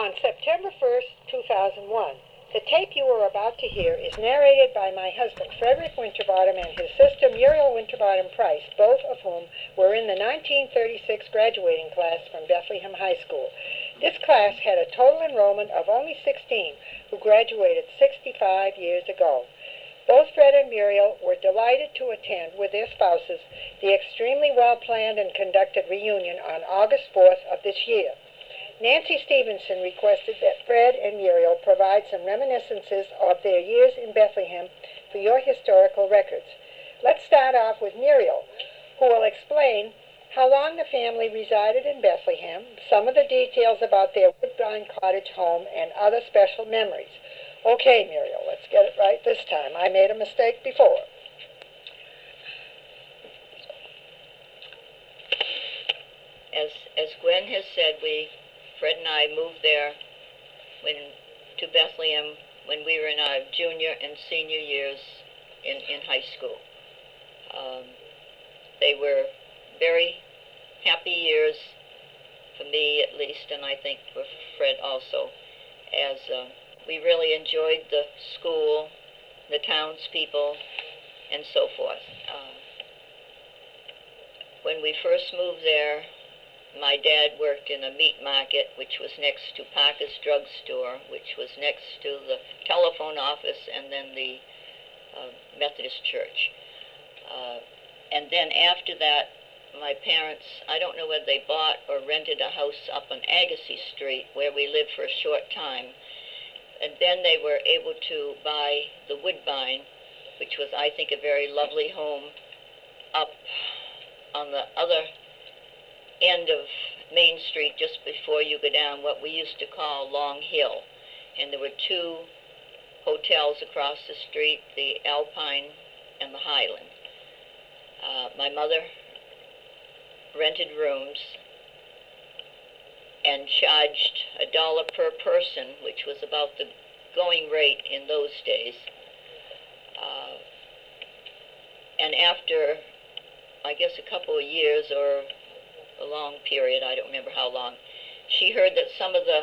On September 1st, 2001, the tape you are about to hear is narrated by my husband, Frederick Winterbottom, and his sister, Muriel Winterbottom Price, both of whom were in the 1936 graduating class from Bethlehem High School. This class had a total enrollment of only 16, who graduated 65 years ago. Both Fred and Muriel were delighted to attend, with their spouses, the extremely well-planned and conducted reunion on August 4th of this year. Nancy Stevenson requested that Fred and Muriel provide some reminiscences of their years in Bethlehem for your historical records. Let's start off with Muriel, who will explain how long the family resided in Bethlehem, some of the details about their Woodbine Cottage home, and other special memories. Okay, Muriel, let's get it right this time. I made a mistake before. As Gwen has said, Fred and I moved there to Bethlehem when we were in our junior and senior years in high school. They were very happy years, for me at least, and I think for Fred also, as we really enjoyed the school, the townspeople, and so forth. When we first moved there, my dad worked in a meat market, which was next to Parker's Drug Store, which was next to the telephone office, and then the Methodist Church. And then after that, my parents, I don't know whether they bought or rented a house up on Agassiz Street, where we lived for a short time. And then they were able to buy the Woodbine, which was, I think, a very lovely home up on the other end of Main Street, just before you go down what we used to call Long Hill. And there were two hotels across the street, the Alpine and the Highland. My mother rented rooms and charged $1 per person, which was about the going rate in those days. And after, I guess, a couple of years or a long period, I don't remember how long, she heard that some of the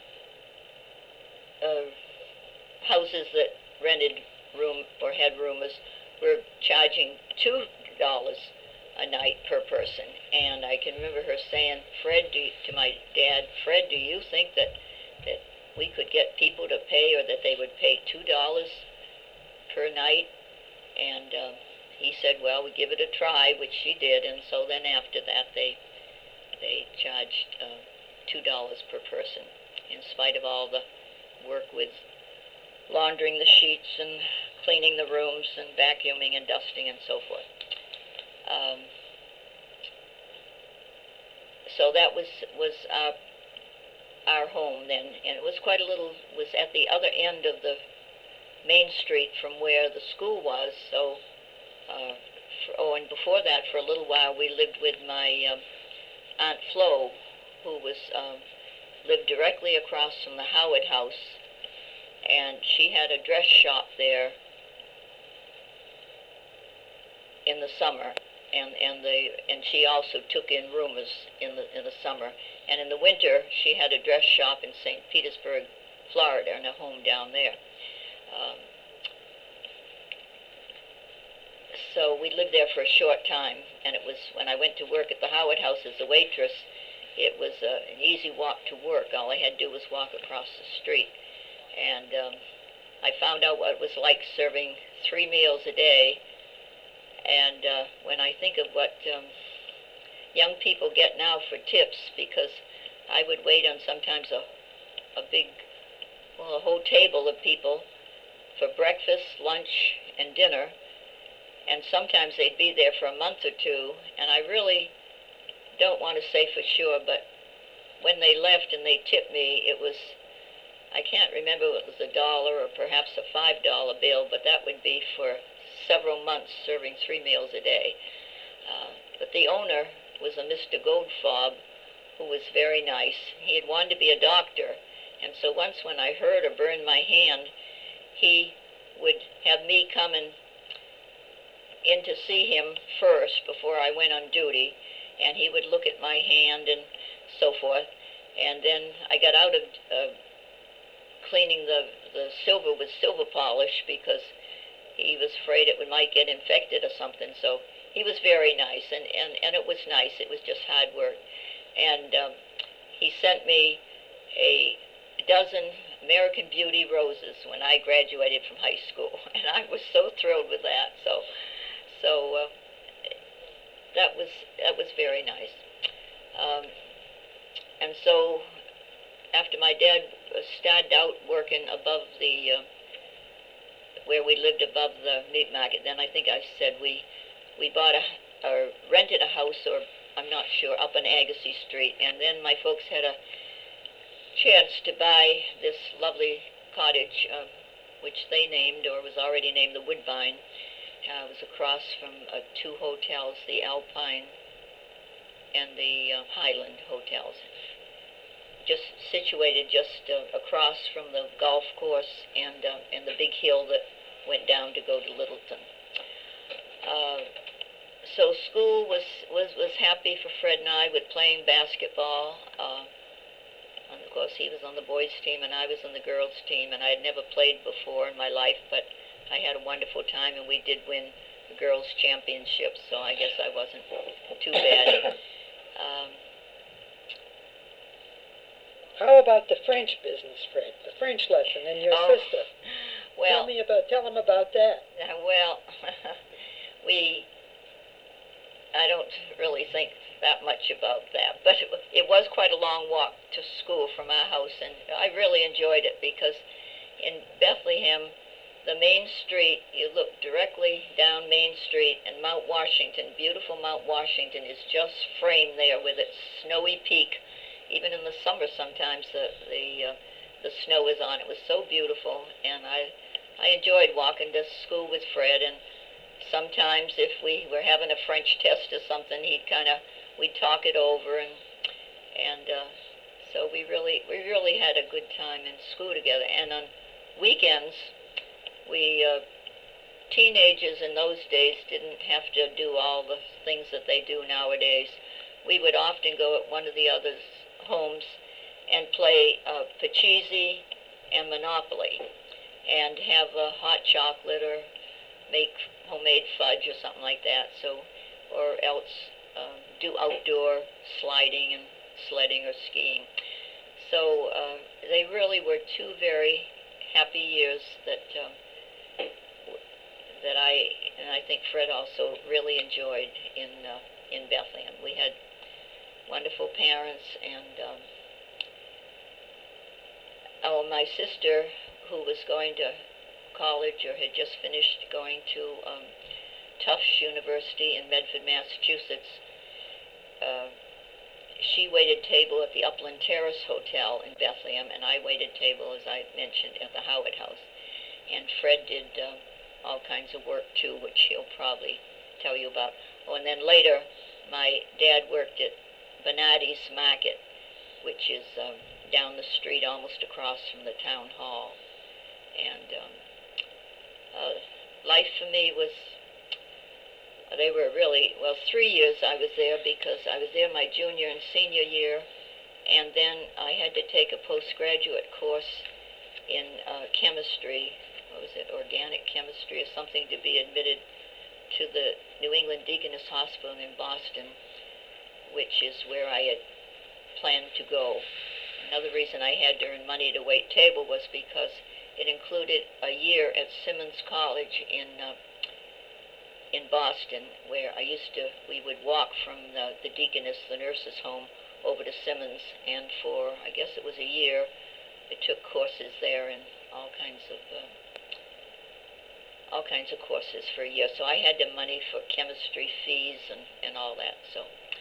houses that rented room or had roomers were charging $2 a night per person. And I can remember her saying, to my dad, Fred, do you think that we could get people to pay, or that they would pay $2 per night? And he said, well, we give it a try, which she did. And so then after that, they charged $2 per person, in spite of all the work with laundering the sheets and cleaning the rooms and vacuuming and dusting and so forth. So that was our home then, and it was quite a little, was at the other end of the Main Street from where the school was. So, and before that, for a little while, we lived with my Aunt Flo, who was lived directly across from the Howard House, and she had a dress shop there in the summer, and she also took in roomers in the summer, and in the winter she had a dress shop in St. Petersburg, Florida, and a home down there. So we lived there for a short time, and it was when I went to work at the Howard House as a waitress, it was an easy walk to work. All I had to do was walk across the street, and I found out what it was like serving 3 meals a day. And when I think of what young people get now for tips, because I would wait on sometimes a whole table of people for breakfast, lunch, and dinner, and sometimes they'd be there for a month or two, and I really don't want to say for sure, but when they left and they tipped me, it was, I can't remember if it was $1 or perhaps a $5 bill, but that would be for several months serving 3 meals a day. But the owner was a Mr. Goldfarb, who was very nice. He had wanted to be a doctor, and so once when I hurt or burned my hand, he would have me come in to see him first before I went on duty, and he would look at my hand and so forth. And then I got out of cleaning the silver with silver polish because he was afraid it might get infected or something. So he was very nice, and it was nice. It was just hard work. And he sent me a dozen American Beauty roses when I graduated from high school, and I was so thrilled with that. So that was very nice. And so after my dad started out working above the where we lived above the meat market, then I think I said we bought or rented a house, or I'm not sure, up on Agassiz Street, and then my folks had a chance to buy this lovely cottage, which they named, or was already named, the Woodbine. It was across from two hotels, the Alpine and the Highland hotels, just situated just across from the golf course and the big hill that went down to go to Littleton. So school was happy for Fred and I with playing basketball. And of course, he was on the boys' team and I was on the girls' team, and I had never played before in my life, but I had a wonderful time, and we did win the girls' championship, so I guess I wasn't too bad. How about the French business, Fred? The French lesson and your sister. Well, tell them about that. Well, I don't really think that much about that, but it was quite a long walk to school from our house, and I really enjoyed it because in Bethlehem, the main street, you look directly down Main Street, and Mount Washington, beautiful Mount Washington, is just framed there with its snowy peak. Even in the summer, sometimes the snow is on. It was so beautiful, and I enjoyed walking to school with Fred. And sometimes, if we were having a French test or something, we'd talk it over, and so we really had a good time in school together. And on weekends, we teenagers in those days didn't have to do all the things that they do nowadays. We would often go at one of the others' homes and play Pachisi and Monopoly, and have a hot chocolate or make homemade fudge or something like that. So, or else do outdoor sliding and sledding or skiing. So they really were two very happy years that I think Fred also really enjoyed in Bethlehem. We had wonderful parents, and my sister, who was going to college or had just finished going to Tufts University in Medford, Massachusetts, she waited table at the Upland Terrace Hotel in Bethlehem, and I waited table, as I mentioned, at the Howard House. And Fred did all kinds of work too, which he'll probably tell you about. Oh, and then later, my dad worked at Bernardi's Market, which is down the street, almost across from the town hall. And life for me was, they were really, 3 years I was there, because I was there my junior and senior year, and then I had to take a postgraduate course in chemistry, what was it, organic chemistry or something, to be admitted to the New England Deaconess Hospital in Boston, which is where I had planned to go. Another reason I had to earn money to wait table was because it included a year at Simmons College in Boston, where we would walk from the Deaconess, the nurse's home, over to Simmons, and for, I guess it was a year, I took courses there and all kinds of courses for a year. So I had the money for chemistry fees and all that. So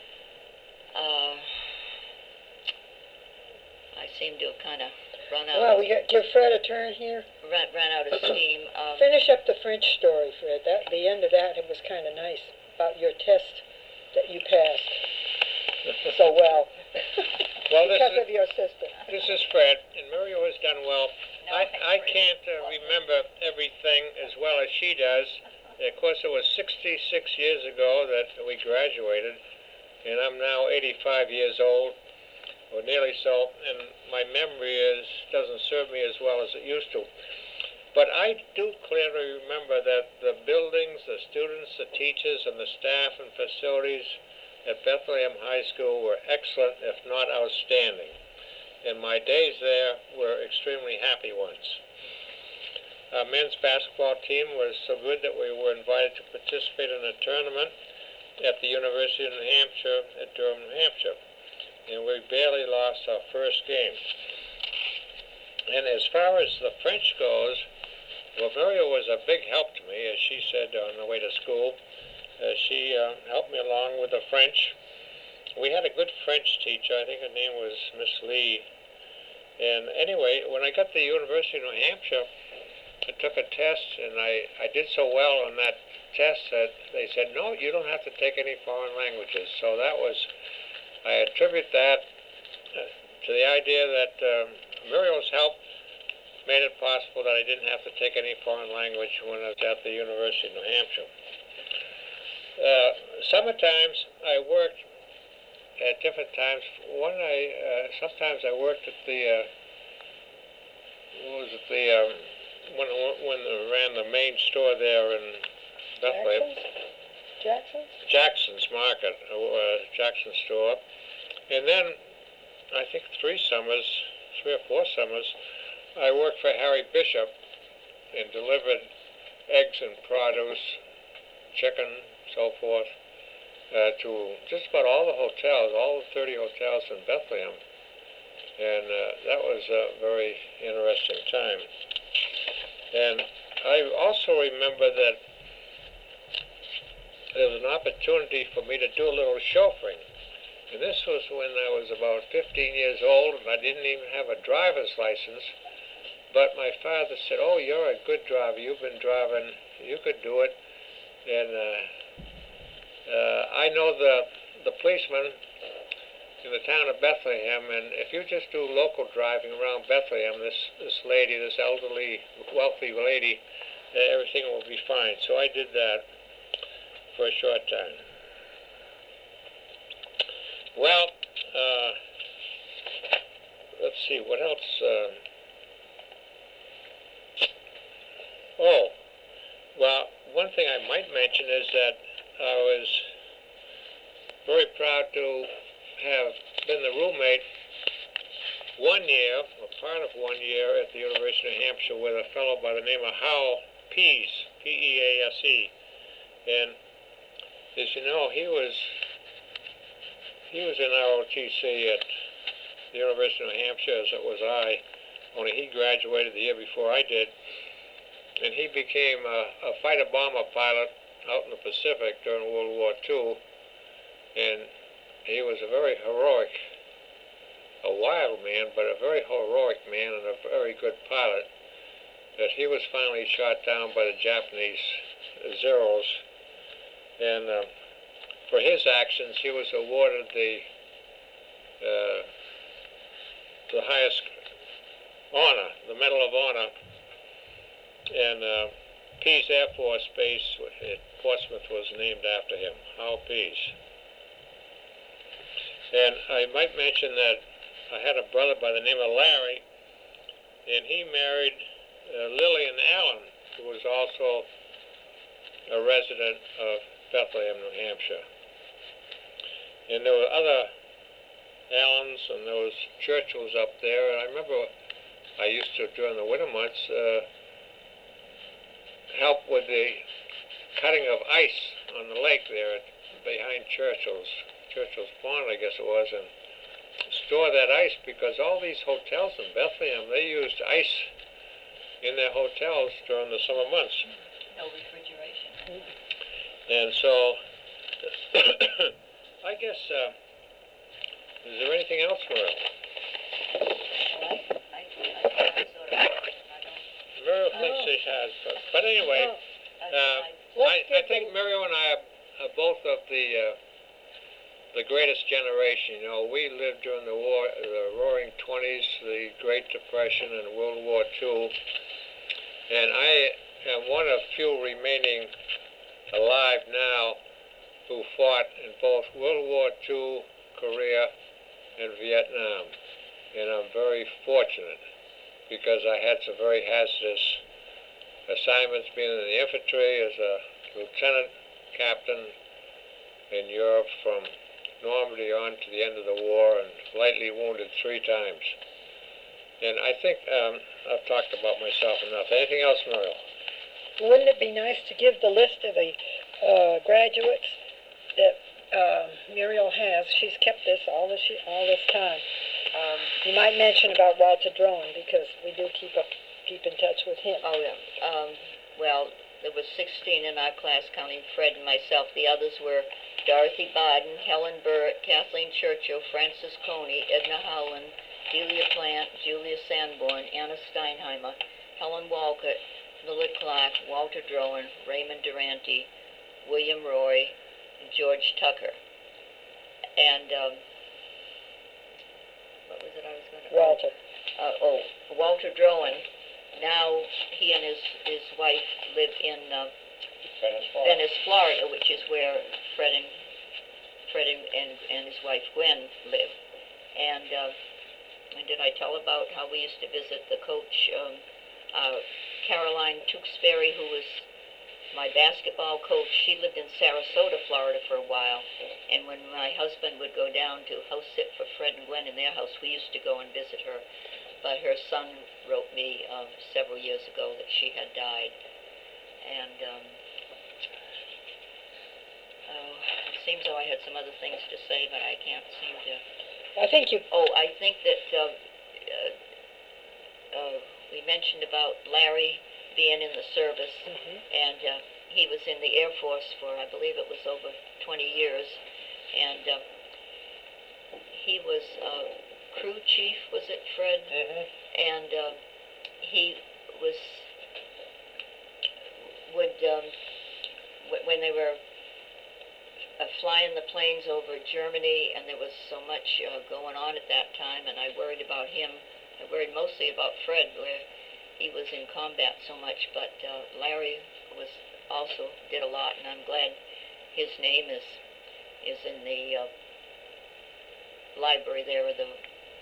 I seem to have kind of run out. Well, we give Fred a turn here. Ran out of steam. Finish up the French story, Fred. The end of that, it was kind of nice about your test that you passed so well. Well, because of your sister. This is Fred, and Muriel has done well. I can't remember everything as well as she does. Of course, it was 66 years ago that we graduated, and I'm now 85 years old. or nearly so, and my memory doesn't serve me as well as it used to. But I do clearly remember that the buildings, the students, the teachers, and the staff and facilities at Bethlehem High School were excellent, if not outstanding. And my days there were extremely happy ones. Our men's basketball team was so good that we were invited to participate in a tournament at the University of New Hampshire at Durham, New Hampshire. And we barely lost our first game. And as far as the French goes, well, Muriel was a big help to me, as she said on the way to school. She helped me along with the French. We had a good French teacher. I think her name was Miss Lee. And anyway, when I got to the University of New Hampshire, I took a test, and I did so well on that test that they said, no, you don't have to take any foreign languages. So that was, I attribute that to the idea that Muriel's help made it possible that I didn't have to take any foreign language when I was at the University of New Hampshire. Summertimes I worked at different times. Sometimes I worked at the, when they ran the main store there in Bethlehem. Jackson's Market, Jackson store. And then, I think 3 or 4 summers, I worked for Harry Bishop and delivered eggs and produce, chicken, so forth, to just about all the hotels, all the 30 hotels in Bethlehem. And that was a very interesting time. And I also remember that there was an opportunity for me to do a little chauffeuring. And this was when I was about 15 years old, and I didn't even have a driver's license. But my father said, oh, you're a good driver. You've been driving. You could do it. And I know the policeman in the town of Bethlehem, and if you just do local driving around Bethlehem, this lady, this elderly, wealthy lady, everything will be fine. So I did that for a short time. Well, let's see, what else? One thing I might mention is that I was very proud to have been the roommate 1 year, or part of 1 year, at the University of New Hampshire with a fellow by the name of Howell Pease, P-E-A-S-E. And as you know, he was in ROTC at the University of New Hampshire, as it was I, only he graduated the year before I did. And he became a fighter bomber pilot out in the Pacific during World War II. And he was a very heroic, a wild man, but a very heroic man and a very good pilot. That he was finally shot down by the Japanese Zeros. And for his actions, he was awarded the highest honor, the Medal of Honor. And Pease Air Force Base at Portsmouth was named after him, Howell Pease. And I might mention that I had a brother by the name of Larry, and he married Lillian Allen, who was also a resident of Bethlehem, New Hampshire. And there were other Allens and there was Churchills up there. And I remember I used to, during the winter months, help with the cutting of ice on the lake there behind Churchill's Pond, I guess it was, and store that ice because all these hotels in Bethlehem, they used ice in their hotels during the summer months. No refrigeration. And so, I guess, is there anything else, Muriel? Muriel thinks she has, but anyway, I think Muriel and I are both of the greatest generation. You know, we lived during the war, the Roaring '20s, the Great Depression, and World War II, and I am one of few remaining alive now who fought in both World War II, Korea, in Vietnam, and I'm very fortunate because I had some very hazardous assignments, being in the infantry as a lieutenant captain in Europe from Normandy on to the end of the war, and lightly wounded 3 times. And I think I've talked about myself enough. Anything else, Muriel? Wouldn't it be nice to give the list of the graduates that Muriel has? She's kept this all this time. You might mention about Walter Drone, because we do keep in touch with him. Oh, yeah. Well, there was 16 in our class, counting Fred and myself. The others were Dorothy Biden, Helen Burritt, Kathleen Churchill, Frances Coney, Edna Howland, Delia Plant, Julia Sanborn, Anna Steinheimer, Helen Walcott, Millard Clark, Walter Drowan, Raymond Durante, William Roy, and George Tucker. And what was it I was going to... Walter. Walter Drowan. Now he and his wife live in Venice, Florida, which is where Fred and his wife Gwen live. And did I tell about how we used to visit the coach, Caroline Tewksbury, who was my basketball coach? She lived in Sarasota, Florida for a while. And when my husband would go down to house sit for Fred and Gwen in their house, we used to go and visit her. But her son wrote me several years ago that she had died. And it seems though I had some other things to say, but I can't seem to... I think you... Oh, I think that we mentioned about Larry being in the service, and he was in the Air Force for, I believe it was over 20 years, and he was crew chief, was it, Fred? And he would when they were flying the planes over Germany, and there was so much going on at that time, and I worried about him. I worried mostly about Fred, where he was in combat so much, but Larry was also did a lot, and I'm glad his name is in the library there, or the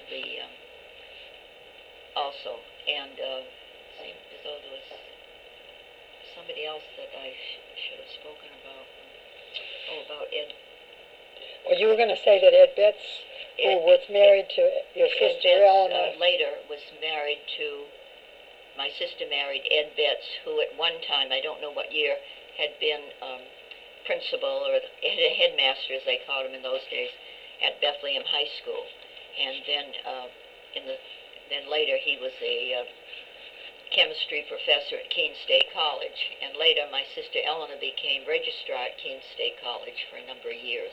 also. And it seemed as though there was somebody else that I should have spoken about. Oh, about Ed. Well, you were going to say that Ed Betts, who was married to your sister Eleanor. Later was married to, my sister married Ed Betts, who at one time, I don't know what year, had been principal, or headmaster as they called him in those days, at Bethlehem High School. And then then later he was a chemistry professor at Keene State College. And later my sister Eleanor became registrar at Keene State College for a number of years.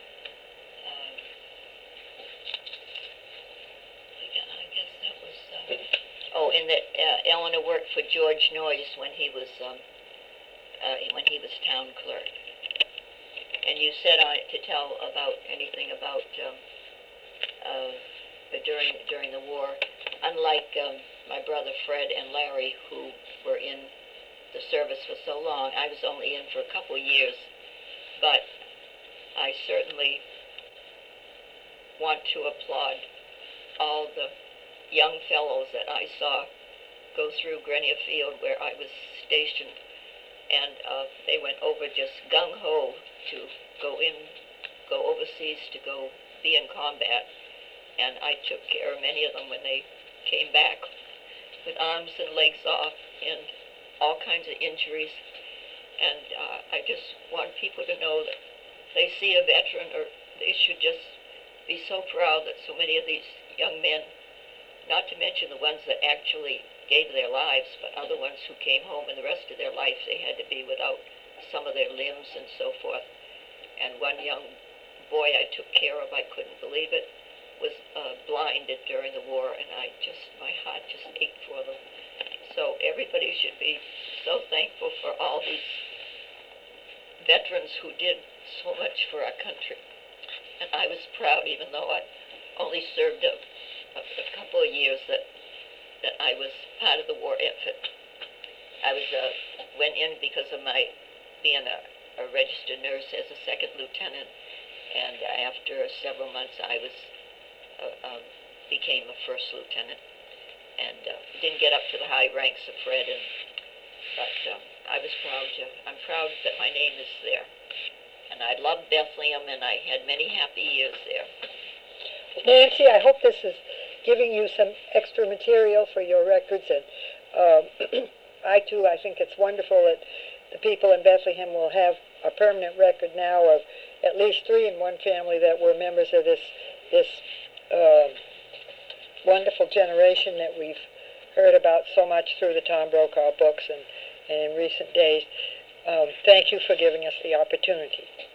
I guess that was... and that Eleanor worked for George Noyes when he was town clerk. And you said on it to tell about anything about during the war. Unlike my brother Fred and Larry, who were in the service for so long, I was only in for a couple of years. But I certainly want to applaud all the young fellows that I saw go through Grenier Field, where I was stationed, and they went over just gung-ho to go overseas to go be in combat. And I took care of many of them when they came back with arms and legs off and all kinds of injuries. And I just want people to know that they see a veteran, or they should just be so proud that so many of these young men, not to mention the ones that actually gave their lives, but other ones who came home and the rest of their life they had to be without some of their limbs and so forth. And one young boy I took care of, I couldn't believe it, was blinded during the war, and my heart just ached for them. So everybody should be so thankful for all these veterans who did so much for our country. And I was proud, even though I only served a couple of years, that I was part of the war effort. I was went in because of my being a registered nurse as a second lieutenant, and after several months I was became a first lieutenant, and didn't get up to the high ranks of Fred, but I was proud I'm proud that my name is there. And I loved Bethlehem, and I had many happy years there. Nancy, I hope this is giving you some extra material for your records, and I think it's wonderful that the people in Bethlehem will have a permanent record now of at least 3 in one family that were members of this wonderful generation that we've heard about so much through the Tom Brokaw books and in recent days. Thank you for giving us the opportunity.